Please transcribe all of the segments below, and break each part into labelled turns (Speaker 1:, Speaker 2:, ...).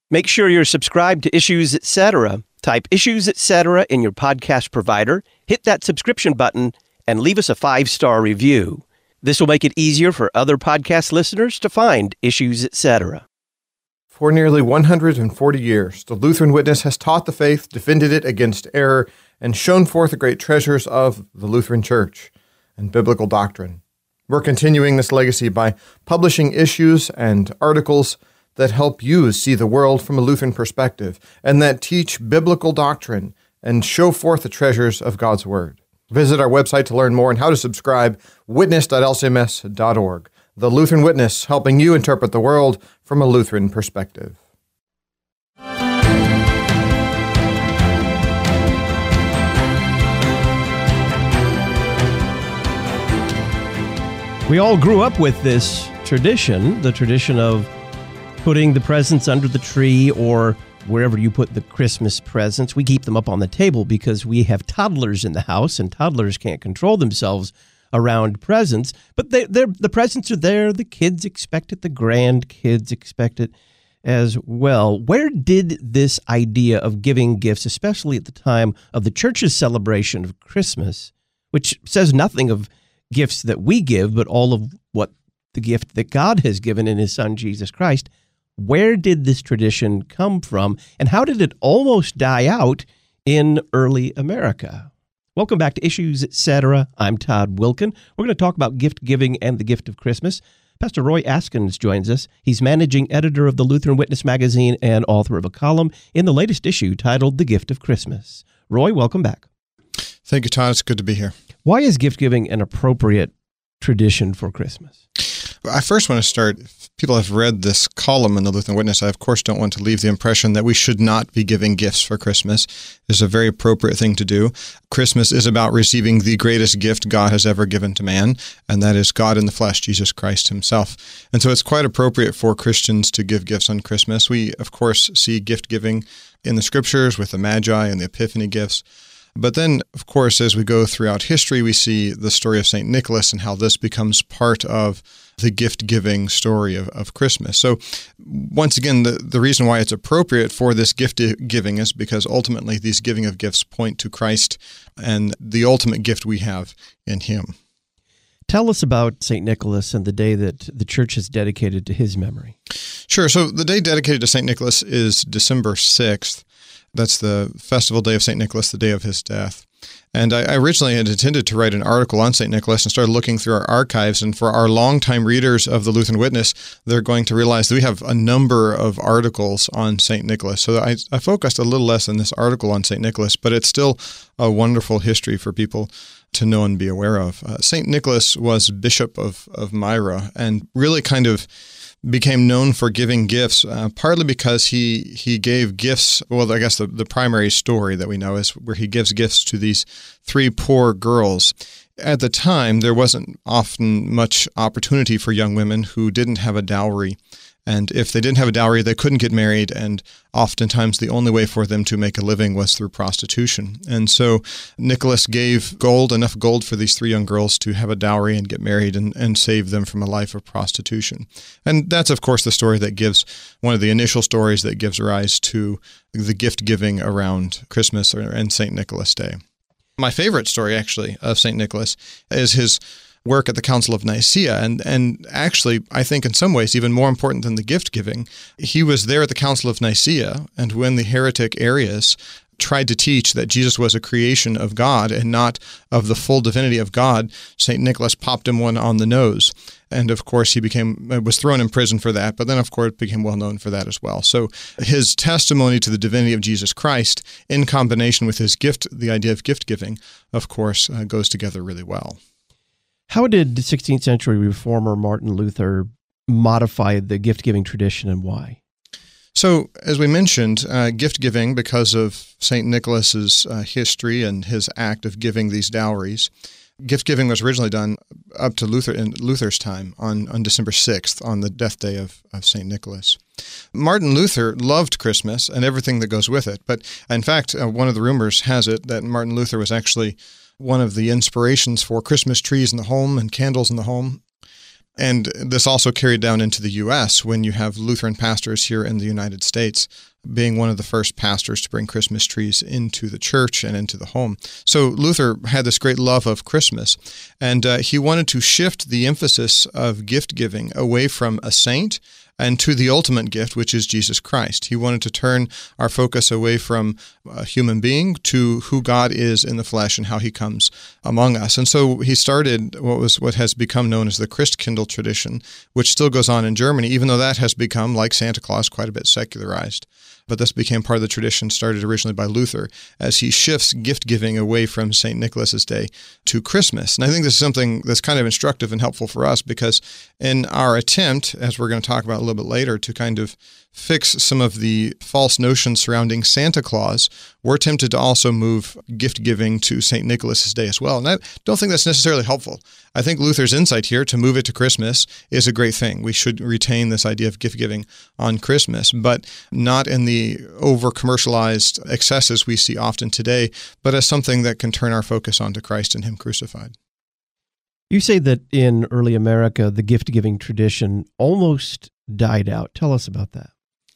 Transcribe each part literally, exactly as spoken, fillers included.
Speaker 1: Make sure you're subscribed to Issues Etc. Type Issues Etc. in your podcast provider, hit that subscription button, and leave us a five-star review. This will make it easier for other podcast listeners to find Issues Etc.
Speaker 2: For nearly one hundred forty years, the Lutheran Witness has taught the faith, defended it against error, and shown forth the great treasures of the Lutheran Church and biblical doctrine. We're continuing this legacy by publishing issues and articles that help you see the world from a Lutheran perspective and that teach biblical doctrine and show forth the treasures of God's Word. Visit our website to learn more and how to subscribe, witness dot l c m s dot org. The Lutheran Witness, helping you interpret the world from a Lutheran perspective.
Speaker 1: We all grew up with this tradition, the tradition of putting the presents under the tree or wherever you put the Christmas presents. We keep them up on the table because we have toddlers in the house, and toddlers can't control themselves around presents. But they, the presents are there. The kids expect it. The grandkids expect it as well. Where did this idea of giving gifts, especially at the time of the church's celebration of Christmas, which says nothing of gifts that we give, but all of what the gift that God has given in his Son, Jesus Christ, where did this tradition come from, and how did it almost die out in early America? Welcome back to Issues Etc. I'm Todd Wilken. We're going to talk about gift giving and the gift of Christmas. Pastor Roy Askins joins us. He's managing editor of the Lutheran Witness magazine and author of a column in the latest issue titled The Gift of Christmas. Roy, welcome back.
Speaker 3: Thank you, Todd. It's good to be here.
Speaker 1: Why is gift giving an appropriate tradition for Christmas?
Speaker 3: I first want to start, if people have read this column in the Lutheran Witness, I of course don't want to leave the impression that we should not be giving gifts for Christmas. It's a very appropriate thing to do. Christmas is about receiving the greatest gift God has ever given to man, and that is God in the flesh, Jesus Christ himself. And so it's quite appropriate for Christians to give gifts on Christmas. We, of course, see gift giving in the scriptures with the Magi and the Epiphany gifts. But then, of course, as we go throughout history, we see the story of Saint Nicholas and how this becomes part of the gift-giving story of, of Christmas. So once again, the, the reason why it's appropriate for this gift-giving is because ultimately these giving of gifts point to Christ and the ultimate gift we have in him.
Speaker 1: Tell us about Saint Nicholas and the day that the church is dedicated to his memory.
Speaker 3: Sure. So the day dedicated to Saint Nicholas is December sixth. That's the festival day of Saint Nicholas, the day of his death. And I originally had intended to write an article on Saint Nicholas and started looking through our archives. And for our longtime readers of the Lutheran Witness, they're going to realize that we have a number of articles on Saint Nicholas. So I, I focused a little less on this article on Saint Nicholas, but it's still a wonderful history for people to know and be aware of. Uh, Saint Nicholas was Bishop of, of Myra and really kind of became known for giving gifts, uh, partly because he he gave gifts. Well, I guess the, the primary story that we know is where he gives gifts to these three poor girls. At the time, there wasn't often much opportunity for young women who didn't have a dowry. And if they didn't have a dowry, they couldn't get married, and oftentimes the only way for them to make a living was through prostitution. And so Nicholas gave gold, enough gold for these three young girls to have a dowry and get married and, and save them from a life of prostitution. And that's, of course, the story that gives, one of the initial stories that gives rise to the gift-giving around Christmas and Saint Nicholas Day. My favorite story, actually, of Saint Nicholas is his work at the Council of Nicaea. And and actually, I think in some ways, even more important than the gift giving, he was there at the Council of Nicaea, and when the heretic Arius tried to teach that Jesus was a creation of God and not of the full divinity of God, Saint Nicholas popped him one on the nose. And of course, he became was thrown in prison for that, but then of course became well known for that as well. So his testimony to the divinity of Jesus Christ, in combination with his gift, the idea of gift giving, of course, uh, goes together really well.
Speaker 1: How did sixteenth century reformer Martin Luther modify the gift-giving tradition, and why?
Speaker 3: So, as we mentioned, uh, gift-giving, because of Saint Nicholas's uh, history and his act of giving these dowries, gift-giving was originally done up to Luther in Luther's time on, on December sixth, on the death day of, of Saint Nicholas. Martin Luther loved Christmas and everything that goes with it, but in fact, uh, one of the rumors has it that Martin Luther was actually one of the inspirations for Christmas trees in the home and candles in the home. And this also carried down into the U S when you have Lutheran pastors here in the United States being one of the first pastors to bring Christmas trees into the church and into the home. So Luther had this great love of Christmas, and uh, he wanted to shift the emphasis of gift giving away from a saint and to the ultimate gift, which is Jesus Christ. He wanted to turn our focus away from a human being to who God is in the flesh and how he comes among us. And so he started what was what has become known as the Christkindl tradition, which still goes on in Germany, even though that has become, like Santa Claus, quite a bit secularized. But this became part of the tradition started originally by Luther as he shifts gift-giving away from Saint Nicholas's Day to Christmas. And I think this is something that's kind of instructive and helpful for us because in our attempt, as we're going to talk about a little bit later, to kind of fix some of the false notions surrounding Santa Claus, we're tempted to also move gift-giving to Saint Nicholas's Day as well. And I don't think that's necessarily helpful. I think Luther's insight here to move it to Christmas is a great thing. We should retain this idea of gift-giving on Christmas, but not in the over-commercialized excesses we see often today, but as something that can turn our focus onto Christ and Him crucified.
Speaker 1: You say that in early America, the gift-giving tradition almost died out. Tell us about that.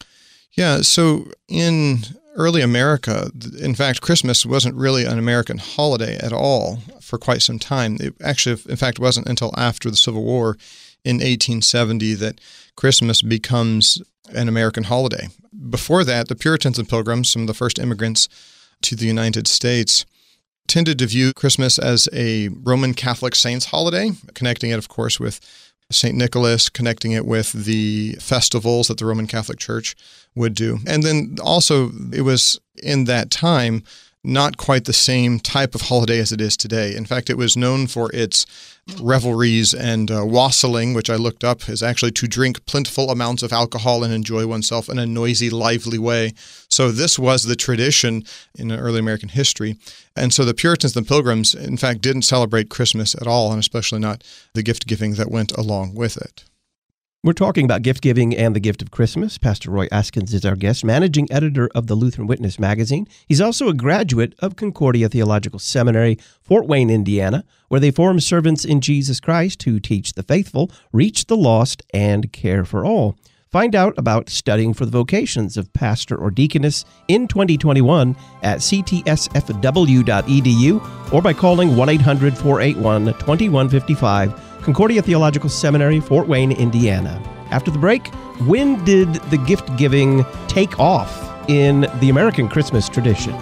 Speaker 3: Yeah, so in early America, in fact, Christmas wasn't really an American holiday at all for quite some time. It actually, in fact, wasn't until after the Civil War in eighteen seventy that Christmas becomes an American holiday. Before that, the Puritans and Pilgrims, some of the first immigrants to the United States, tended to view Christmas as a Roman Catholic saints holiday, connecting it, of course, with Saint Nicholas, connecting it with the festivals that the Roman Catholic Church would do. And then also, it was in that time not quite the same type of holiday as it is today. In fact, it was known for its revelries and uh, wassailing, which I looked up is actually to drink plentiful amounts of alcohol and enjoy oneself in a noisy, lively way. So this was the tradition in early American history. And so the Puritans and Pilgrims, in fact, didn't celebrate Christmas at all, and especially not the gift-giving that went along with it.
Speaker 1: We're talking about gift-giving and the gift of Christmas. Pastor Roy Askins is our guest, managing editor of the Lutheran Witness magazine. He's also a graduate of Concordia Theological Seminary, Fort Wayne, Indiana, where they form servants in Jesus Christ who teach the faithful, reach the lost, and care for all. Find out about studying for the vocations of pastor or deaconess in twenty twenty-one at c t s f w dot e d u or by calling one eight hundred, four eight one, two one five five. Concordia Theological Seminary, Fort Wayne, Indiana. After the break, when did the gift-giving take off in the American Christmas tradition?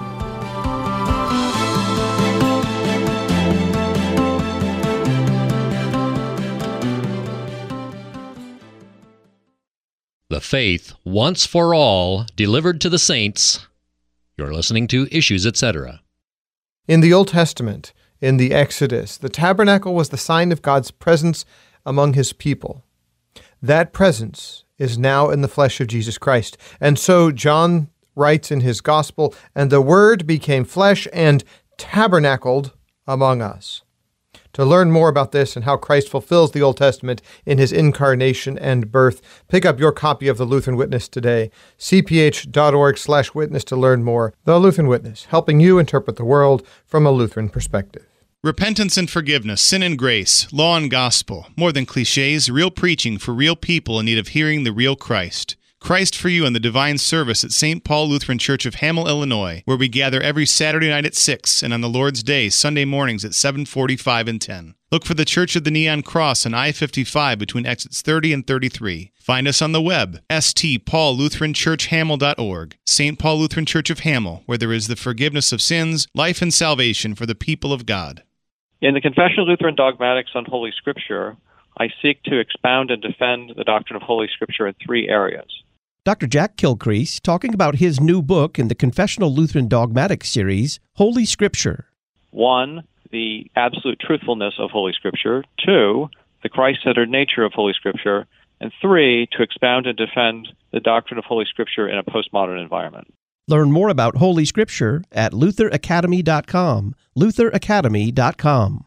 Speaker 4: The Faith Once for All, delivered to the saints. You're listening to Issues, et cetera.
Speaker 2: In the Old Testament, in the Exodus, the tabernacle was the sign of God's presence among his people. That presence is now in the flesh of Jesus Christ. And so John writes in his gospel, "And the Word became flesh and tabernacled among us." To learn more about this and how Christ fulfills the Old Testament in his incarnation and birth, pick up your copy of the Lutheran Witness today, c p h dot org slash witness to learn more. The Lutheran Witness, helping you interpret the world from a Lutheran perspective.
Speaker 5: Repentance and forgiveness, sin and grace, law and gospel, more than cliches, real preaching for real people in need of hearing the real Christ. Christ for You and the Divine Service at Saint Paul Lutheran Church of Hamel, Illinois, where we gather every Saturday night at six and on the Lord's Day, Sunday mornings at seven forty-five and ten. Look for the Church of the Neon Cross on I fifty-five between exits thirty and thirty-three. Find us on the web, s t paul lutheran church hamel dot org. Saint Paul Lutheran Church of Hamel, where there is the forgiveness of sins, life and salvation for the people of God.
Speaker 6: In the Confession of Lutheran Dogmatics on Holy Scripture, I seek to expound and defend the doctrine of Holy Scripture in three areas.
Speaker 1: Doctor Jack Kilcrease talking about his new book in the Confessional Lutheran Dogmatics series, Holy Scripture.
Speaker 6: One, the absolute truthfulness of Holy Scripture. Two, the Christ-centered nature of Holy Scripture. And three, to expound and defend the doctrine of Holy Scripture in a postmodern environment.
Speaker 1: Learn more about Holy Scripture at luther academy dot com. luther academy dot com.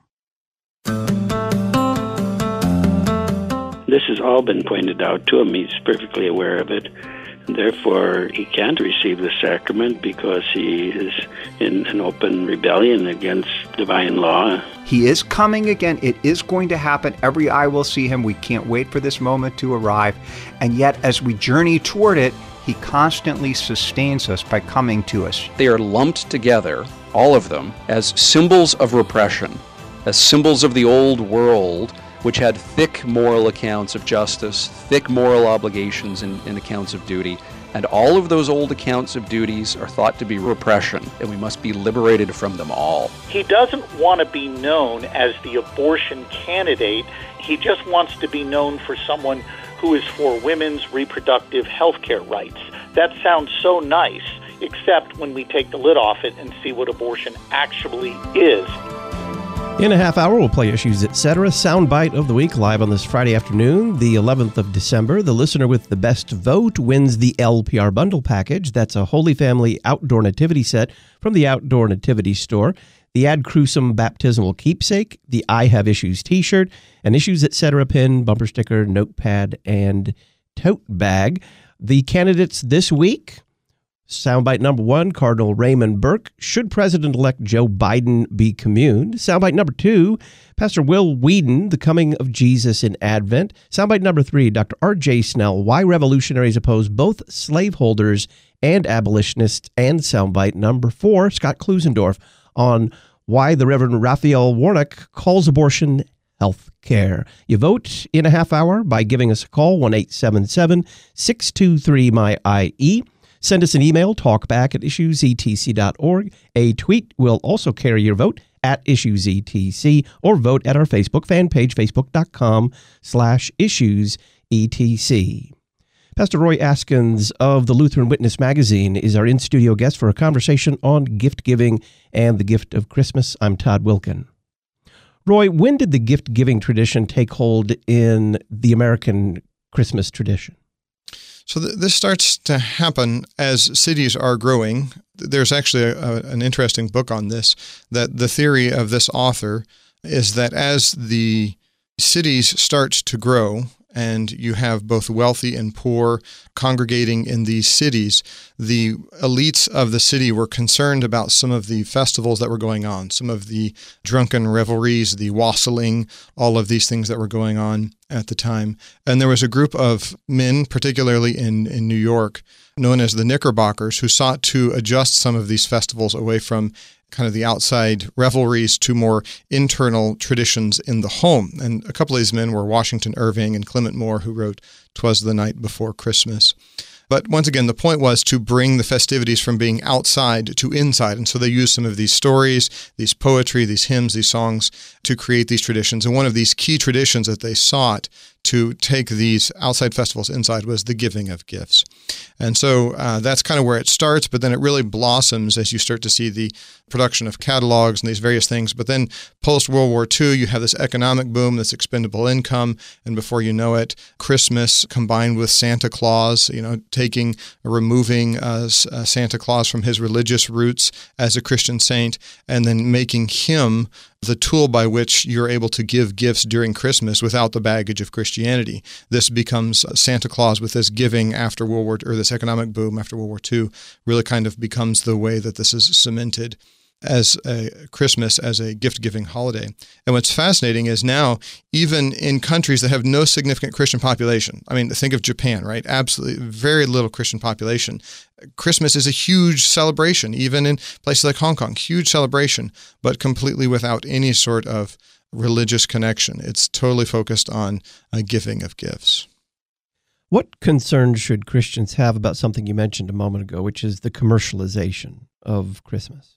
Speaker 7: This has all been pointed out to him. He's perfectly aware of it. Therefore, he can't receive the sacrament because he is in an open rebellion against divine law.
Speaker 8: He is coming again. It is going to happen. Every eye will see him. We can't wait for this moment to arrive. And yet, as we journey toward it, he constantly sustains us by coming to us.
Speaker 9: They are lumped together, all of them, as symbols of repression, as symbols of the old world, which had thick moral accounts of justice, thick moral obligations and, and accounts of duty. And all of those old accounts of duties are thought to be repression, and we must be liberated from them all.
Speaker 10: He doesn't want to be known as the abortion candidate. He just wants to be known for someone who is for women's reproductive health care rights. That sounds so nice, except when we take the lid off it and see what abortion actually is.
Speaker 1: In a half hour, we'll play Issues, et cetera. Soundbite of the week live on this Friday afternoon, the eleventh of December. The listener with the best vote wins the L P R Bundle Package. That's a Holy Family outdoor nativity set from the Outdoor Nativity Store, the Ad Crucem baptismal keepsake, the I Have Issues t-shirt, an Issues, et cetera pin, bumper sticker, notepad, and tote bag. The candidates this week: soundbite number one, Cardinal Raymond Burke. Should President-elect Joe Biden be communed? Soundbite number two, Pastor Will Whedon, The Coming of Jesus in Advent. Soundbite number three, Doctor R J Snell, Why Revolutionaries Oppose Both Slaveholders and Abolitionists. And soundbite number four, Scott Klusendorf, on why the Reverend Raphael Warnock calls abortion health care. You vote in a half hour by giving us a call, one eight seven seven, six two three, M Y I E. Send us an email, talkback at issues e t c dot org. A tweet will also carry your vote at issues e t c, or vote at our Facebook fan page, facebook.com slash issues etc. Pastor Roy Askins of the Lutheran Witness magazine is our in-studio guest for a conversation on gift giving and the gift of Christmas. I'm Todd Wilkin. Roy, when did the gift-giving tradition take hold in the American Christmas tradition?
Speaker 3: So th- this starts to happen as cities are growing. There's actually a, a, an interesting book on this, that the theory of this author is that as the cities start to grow and you have both wealthy and poor congregating in these cities, the elites of the city were concerned about some of the festivals that were going on, some of the drunken revelries, the wassailing, all of these things that were going on at the time. And there was a group of men, particularly in, in New York, known as the Knickerbockers, who sought to adjust some of these festivals away from kind of the outside revelries to more internal traditions in the home. And a couple of these men were Washington Irving and Clement Moore, who wrote "'Twas the Night Before Christmas." But once again, the point was to bring the festivities from being outside to inside. And so they used some of these stories, these poetry, these hymns, these songs to create these traditions. And one of these key traditions that they sought to take these outside festivals inside was the giving of gifts. And so uh, that's kind of where it starts, but then it really blossoms as you start to see the production of catalogs and these various things. But then post-World War Two, you have this economic boom, this expendable income, and before you know it, Christmas combined with Santa Claus, you know, taking, removing uh, uh, Santa Claus from his religious roots as a Christian saint, and then making him the tool by which you're able to give gifts during Christmas without the baggage of Christianity. This becomes Santa Claus with this giving after World War, or this economic boom after World War Two, really kind of becomes the way that this is cemented as a Christmas as a gift-giving holiday. And what's fascinating is now, even in countries that have no significant Christian population, I mean, think of Japan, right? Absolutely very little Christian population. Christmas is a huge celebration, even in places like Hong Kong, huge celebration, but completely without any sort of religious connection. It's totally focused on a giving of gifts.
Speaker 1: What concerns should Christians have about something you mentioned a moment ago, which is the commercialization of Christmas?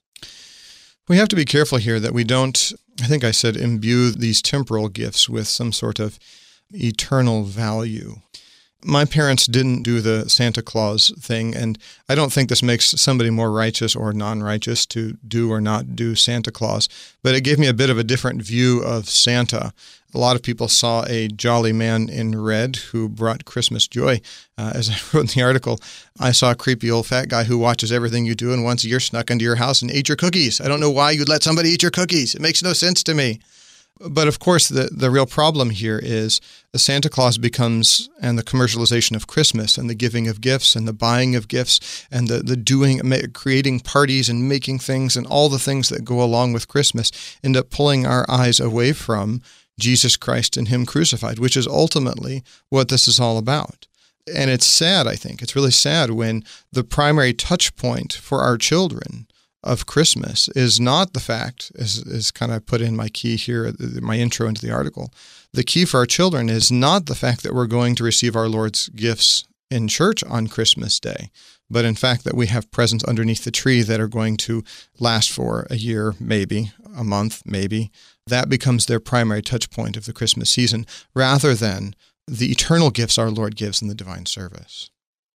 Speaker 3: We have to be careful here that we don't, I think I said, imbue these temporal gifts with some sort of eternal value. My parents didn't do the Santa Claus thing, and I don't think this makes somebody more righteous or non-righteous to do or not do Santa Claus, but it gave me a bit of a different view of Santa. A lot of people saw a jolly man in red who brought Christmas joy. Uh, as I wrote in the article, I saw a creepy old fat guy who watches everything you do and once a year snuck into your house and ate your cookies. I don't know why you'd let somebody eat your cookies. It makes no sense to me. But of course, the, the real problem here is the Santa Claus becomes, and the commercialization of Christmas and the giving of gifts and the buying of gifts and the, the doing, creating parties and making things and all the things that go along with Christmas end up pulling our eyes away from Jesus Christ and Him crucified, which is ultimately what this is all about. And it's sad, I think. It's really sad when the primary touch point for our children of Christmas is not the fact, as, as kind of put in my key here, my intro into the article, the key for our children is not the fact that we're going to receive our Lord's gifts in church on Christmas Day, but in fact that we have presents underneath the tree that are going to last for a year, maybe, a month, maybe. That becomes their primary touch point of the Christmas season, rather than the eternal gifts our Lord gives in the divine service.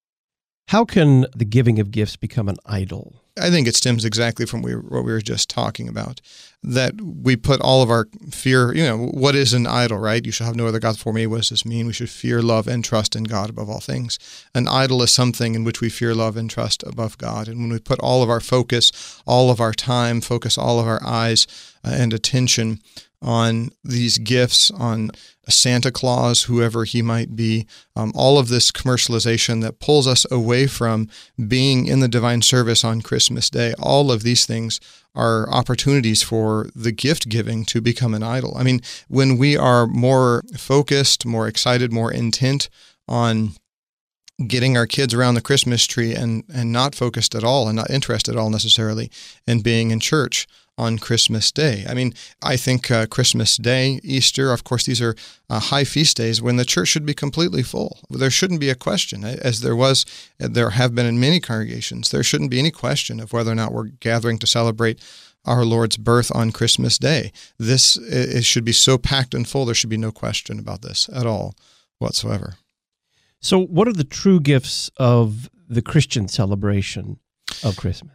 Speaker 1: How can the giving of gifts become an idol?
Speaker 3: I think it stems exactly from we, what we were just talking about, that we put all of our fear, you know, what is an idol, right? You shall have no other gods before me. What does this mean? We should fear, love, and trust in God above all things. An idol is something in which we fear, love, and trust above God. And when we put all of our focus, all of our time, focus all of our eyes uh, and attention on these gifts, on Santa Claus, whoever he might be, um, all of this commercialization that pulls us away from being in the divine service on Christmas Day, all of these things are opportunities for the gift giving to become an idol. I mean, when we are more focused, more excited, more intent on getting our kids around the Christmas tree and, and not focused at all and not interested at all necessarily in being in church on Christmas Day. I mean, I think uh, Christmas Day, Easter, of course, these are uh, high feast days when the church should be completely full. There shouldn't be a question, as there was, there have been in many congregations, there shouldn't be any question of whether or not we're gathering to celebrate our Lord's birth on Christmas Day. This it should be so packed and full, there should be no question about this at all whatsoever.
Speaker 1: So what are the true gifts of the Christian celebration of Christmas?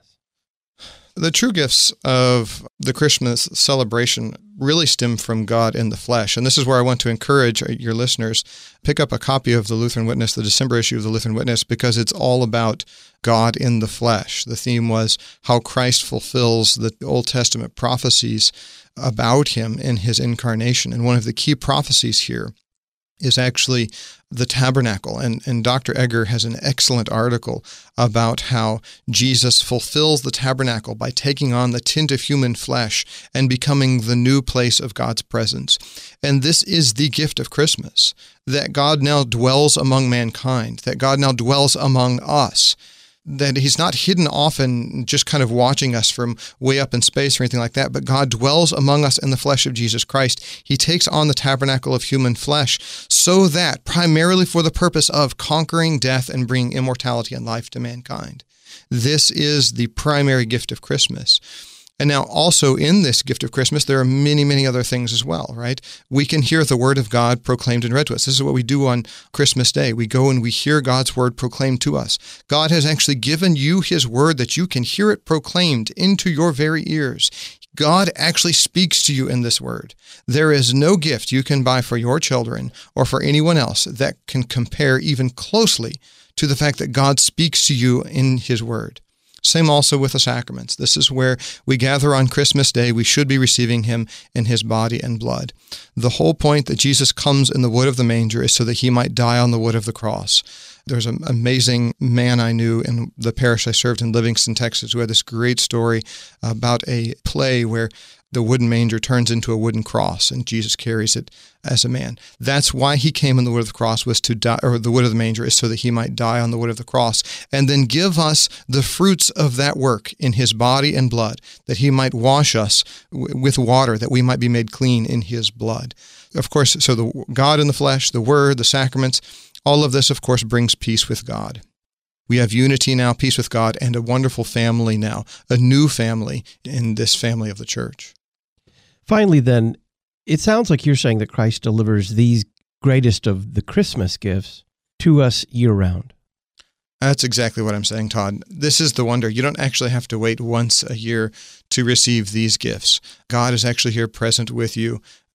Speaker 3: The true gifts of the Christmas celebration really stem from God in the flesh. And this is where I want to encourage your listeners, pick up a copy of the Lutheran Witness, the December issue of the Lutheran Witness, because it's all about God in the flesh. The theme was how Christ fulfills the Old Testament prophecies about him in his incarnation. And one of the key prophecies here is actually the tabernacle. And, and Doctor Egger has an excellent article about how Jesus fulfills the tabernacle by taking on the tint of human flesh and becoming the new place of God's presence. And this is the gift of Christmas, that God now dwells among mankind, that God now dwells among us, that he's not hidden off and just kind of watching us from way up in space or anything like that, but God dwells among us in the flesh of Jesus Christ. He takes on the tabernacle of human flesh so that, primarily for the purpose of conquering death and bringing immortality and life to mankind. This is the primary gift of Christmas. And now also in this gift of Christmas, there are many, many other things as well, right? We can hear the word of God proclaimed and read to us. This is what we do on Christmas Day. We go and we hear God's word proclaimed to us. God has actually given you his word that you can hear it proclaimed into your very ears. God actually speaks to you in this word. There is no gift you can buy for your children or for anyone else that can compare even closely to the fact that God speaks to you in his word. Same also with the sacraments. This is where we gather on Christmas Day. We should be receiving him in his body and blood. The whole point that Jesus comes in the wood of the manger is so that he might die on the wood of the cross. There's an amazing man I knew in the parish I served in Livingston, Texas, who had this great story about a play where the wooden manger turns into a wooden cross, and Jesus carries it as a man. That's why he came in the wood of the cross, was to die, or the wood of the manger is so that he might die on the wood of the cross, and then give us the fruits of that work in his body and blood, that he might wash us w- with water, that we might be made clean in his blood. Of course, so the God in the flesh, the word, the sacraments, all of this, of course, brings peace with God. We have unity now, peace with God, and a wonderful family now, a new family in this family of the church.
Speaker 1: Finally, then, it sounds like you're saying that Christ delivers these greatest of the Christmas gifts to us year-round.
Speaker 3: That's exactly what I'm saying, Todd. This is the wonder. You don't actually have to wait once a year to receive these gifts. God is actually here present with you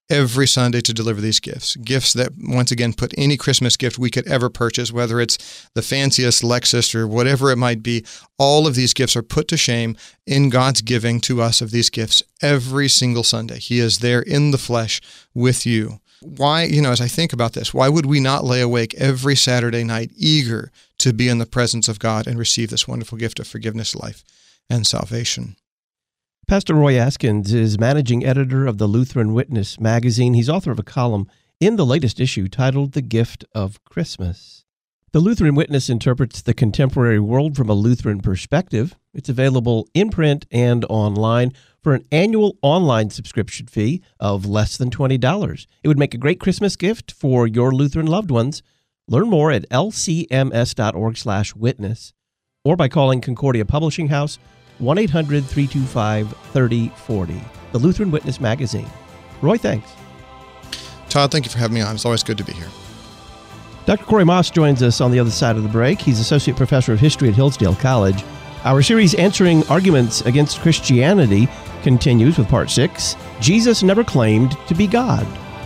Speaker 3: every Sunday to deliver these gifts. Gifts that, once again, put any Christmas gift we could ever purchase, whether it's the fanciest Lexus or whatever it might be, all of these gifts are put to shame in God's giving to us of these gifts every single Sunday. He is there in the flesh with you. Why, you know, as I think about this, why would we not lay awake every Saturday night eager to be in the presence of God and receive this wonderful gift of forgiveness, life, and salvation?
Speaker 1: Pastor Roy Askins is managing editor of the Lutheran Witness magazine. He's author of a column in the latest issue titled The Gift of Christmas. The Lutheran Witness interprets the contemporary world from a Lutheran perspective. It's available in print and online for an annual online subscription fee of less than twenty dollars. It would make a great Christmas gift for your Lutheran loved ones. Learn more at l c m s dot org slash witness or by calling Concordia Publishing House, one eight hundred, three two five, three oh four oh. The Lutheran Witness magazine. Roy, thanks.
Speaker 3: Todd, thank you for having me on. It's always good to be here.
Speaker 1: Doctor Corey Moss joins us on the other side of the break. He's Associate Professor of History at Hillsdale College. Our series Answering Arguments Against Christianity continues with Part six, Jesus Never Claimed to be God.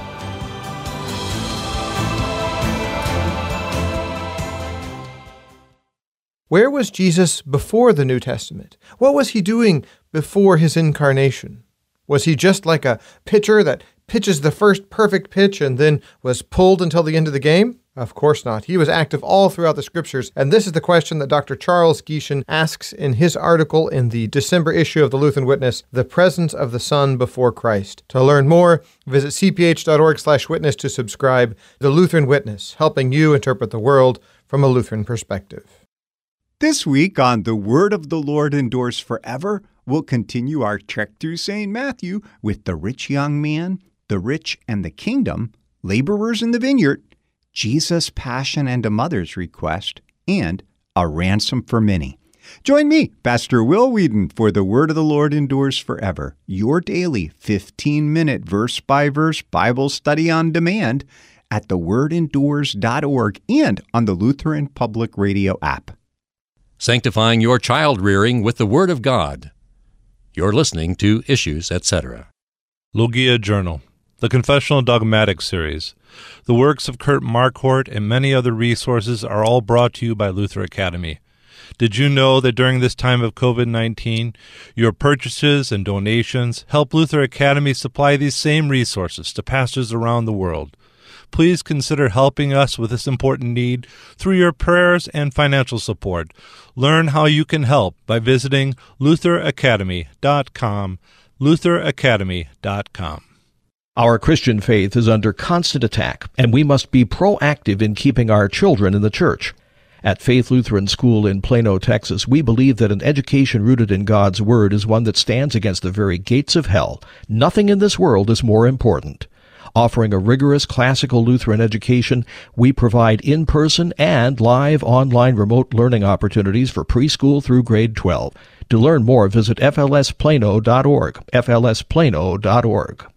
Speaker 2: Where was Jesus before the New Testament? What was he doing before his incarnation? Was he just like a pitcher that pitches the first perfect pitch and then was pulled until the end of the game? Of course not. He was active all throughout the Scriptures, and this is the question that Doctor Charles Gieshen asks in his article in the December issue of the Lutheran Witness, The Presence of the Son Before Christ. To learn more, visit c p h dot org slash witness to subscribe. The Lutheran Witness, helping you interpret the world from a Lutheran perspective.
Speaker 8: This week on The Word of the Lord Endures Forever, we'll continue our trek through Saint Matthew with the rich young man, the rich and the kingdom, laborers in the vineyard, Jesus' passion and a mother's request, and a ransom for many. Join me, Pastor Will Whedon, for The Word of the Lord Endures Forever, your daily fifteen-minute verse-by-verse Bible study on demand at the word endures dot org and on the Lutheran Public Radio app.
Speaker 4: Sanctifying your child rearing with the Word of God. You're listening to Issues, et cetera.
Speaker 11: Logia Journal, the Confessional Dogmatic Series. The works of Kurt Marquardt and many other resources are all brought to you by Luther Academy. Did you know that during this time of covid nineteen, your purchases and donations help Luther Academy supply these same resources to pastors around the world? Please consider helping us with this important need through your prayers and financial support. Learn how you can help by visiting luther academy dot com, luther academy dot com.
Speaker 12: Our Christian faith is under constant attack, and we must be proactive in keeping our children in the church. At Faith Lutheran School in Plano, Texas, we believe that an education rooted in God's Word is one that stands against the very gates of hell. Nothing in this world is more important. Offering a rigorous classical Lutheran education, we provide in-person and live online remote learning opportunities for preschool through grade twelve. To learn more, visit f l s plano dot org, f l s plano dot org.